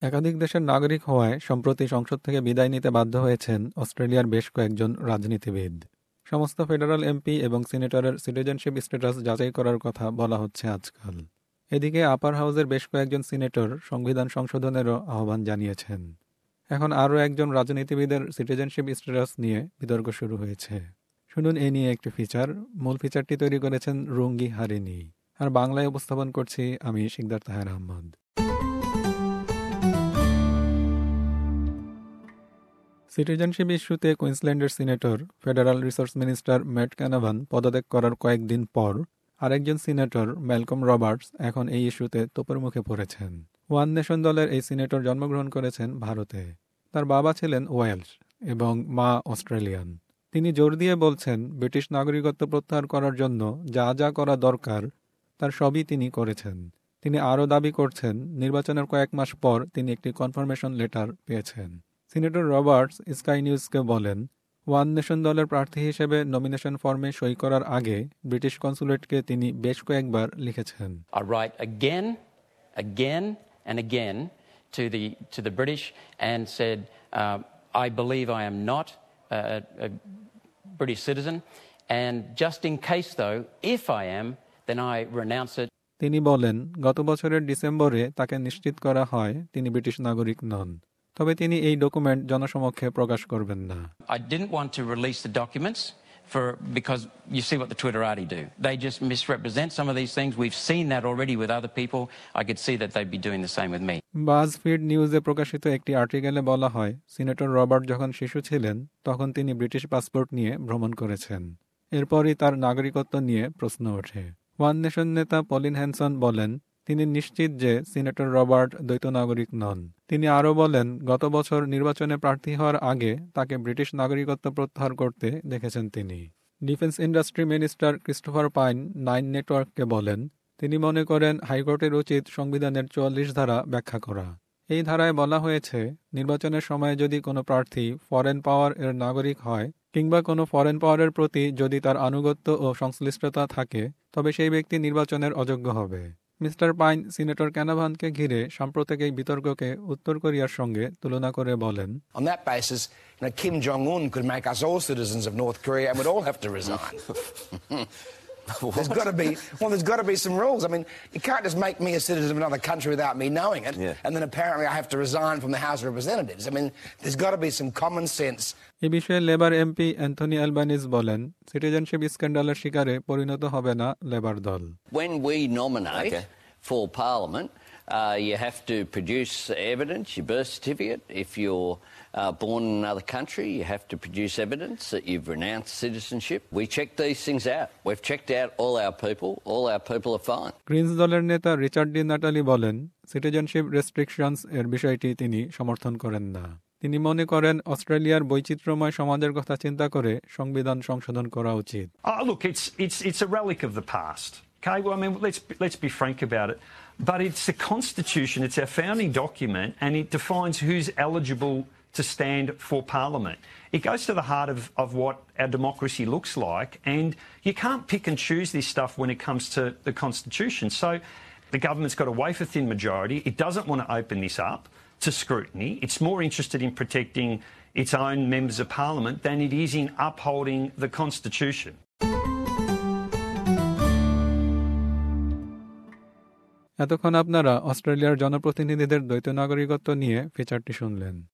একাধিক দেশের নাগরিক হওয়ায় সম্প্রতি সংসদ থেকে বিদায় নিতে বাধ্য হয়েছেন অস্ট্রেলিয়ার বেশ কয়েকজন রাজনীতিবিদ। সমস্ত ফেডারাল এমপি এবং সিনেটরের সিটিজেনশিপ স্ট্যাটাস যাচাই করার কথা বলা হচ্ছে আজকাল। এদিকে আপার হাউসের বেশ কয়েকজন সিনেটর সংবিধান সংশোধনেরও আহ্বান জানিয়েছেন। এখন আরও একজন রাজনীতিবিদের সিটিজেনশিপ স্ট্যাটাস নিয়ে বিতর্ক শুরু হয়েছে। শুনুন এ নিয়ে একটি ফিচার। মূল ফিচারটি তৈরি করেছেন রুঙ্গি হারিনি, আর বাংলায় উপস্থাপন করছি আমি শিকদার তাহের আহমদ। সিটিজেনশিপ ইস্যুতে কুইন্সল্যান্ডের senator federal resource minister Matt Canavan পদত্যাগ করার কয়েকদিন পর আরেকজন সিনেটর ম্যালকম রবার্টস এখন এই ইস্যুতে তোপের মুখে পড়েছেন। ওয়ান নেশন দলের এই সিনেটর জন্মগ্রহণ করেছেন ভারতে। তার বাবা ছিলেন ওয়েলশ এবং মা অস্ট্রেলিয়ান। তিনি জোর দিয়ে বলছেন ব্রিটিশ নাগরিকত্ব প্রত্যাহার করার জন্য যা যা করা দরকার তার সবই তিনি করেছেন। তিনি আরও দাবি করছেন নির্বাচনের কয়েক মাস পর তিনি একটি কনফার্মেশন লেটার পেয়েছেন। সিনেটর রবার্টস স্কাই নিউজকে বলেন, ওয়ান নেশন দলের প্রার্থী হিসেবে নমিনেশন ফর্মে সই করার আগে ব্রিটিশ কনসুলেটকে তিনি বেশ কয়েকবার লিখেছেন। I write again and again to the British and said, I believe I am not a British citizen, and just in case though, if I am, then I renounce it. তিনি বলেন, গত বছরের ডিসেম্বরে তাকে নিশ্চিত করা হয় তিনি ব্রিটিশ নাগরিক নন, তবে তিনি এই ডকুমেন্ট জনসমক্ষে প্রকাশ করবেন না। I didn't want to release the documents because you see what the Twitterati do. They just misrepresent some of these things. We've seen that already with other people. I could see that they'd be doing the same with me. BuzzFeed নিউজে প্রকাশিত একটি আর্টিকেলে বলা হয়, senator Robert যখন শিশু ছিলেন তখন তিনি ব্রিটিশ পাসপোর্ট নিয়ে ভ্রমণ করেছেন। এরপরই তার নাগরিকত্ব নিয়ে প্রশ্ন ওঠে। ওয়ান নেশন নেতা পলিন হ্যানসন বলেন, তিনি নিশ্চিত যে সিনেটর রবার্ট দ্বৈত নাগরিক নন। তিনি আরও বলেন, গত বছর নির্বাচনে প্রার্থী হওয়ার আগে তাকে ব্রিটিশ নাগরিকত্ব প্রত্যাহার করতে দেখেছেন তিনি। Defence industry minister Christopher Pyne 9 নেটওয়ার্ককে বলেন, তিনি মনে করেন হাইকোর্টের উচিত সংবিধানের 44 ধারা ব্যাখ্যা করা। এই ধারায় বলা হয়েছে, নির্বাচনের সময় যদি কোনো প্রার্থী ফরেন পাওয়ার এর নাগরিক হয় কিংবা কোনো ফরেন পাওয়ারের প্রতি যদি তার আনুগত্য ও সংশ্লিষ্টতা থাকে তবে সেই ব্যক্তি নির্বাচনের অযোগ্য হবে। মিস্টার পাইন সিনেটর ক্যানাভানকে ঘিরে সাম্প্রতিক এই বিতর্ককে উত্তর কোরিয়ার সঙ্গে তুলনা করে বলেন, On that basis, Kim Jong-un could make us all citizens of North Korea and we'd all have to resign. There's got to be some rules. I mean, you can't just make me a citizen of another country without me knowing it, and then apparently I have to resign from the House of Representatives. I mean, there's got to be some common sense. এই বিষয়ে Labor MP Anthony Albanese বলেন, citizenship স্ক্যান্ডালের শিকারে পরিণত হবে না labour দল। When we nominate for Parliament, you have to produce evidence, your birth certificate. If you're born in another country, you have to produce evidence that you've renounced citizenship. We check these things out. We've checked out all our people. All our people are fine. Greens দলের নেতা Richard Di Natale বলেন, citizenship restrictions এর বিষয়টি তিনি সমর্থন করেন না। তিনি মনে করেন অস্ট্রেলিয়ার বৈচিত্র্যময় সমাজের কথা চিন্তা করে সংবিধান সংশোধন করা উচিত। Look, it's a relic of the past. Okay, well, I mean, let's be frank about it. But it's the Constitution, it's our founding document, and it defines who's eligible to stand for Parliament. It goes to the heart of what our democracy looks like, and you can't pick and choose this stuff when it comes to the Constitution. So the government's got a wafer-thin majority. It doesn't want to open this up to scrutiny. It's more interested in protecting its own members of Parliament than it is in upholding the Constitution. এতক্ষণ আপনারা অস্ট্রেলিয়ার জনপ্রতিনিধিদের দ্বৈত নাগরিকত্ব নিয়ে ফিচারটি শুনলেন।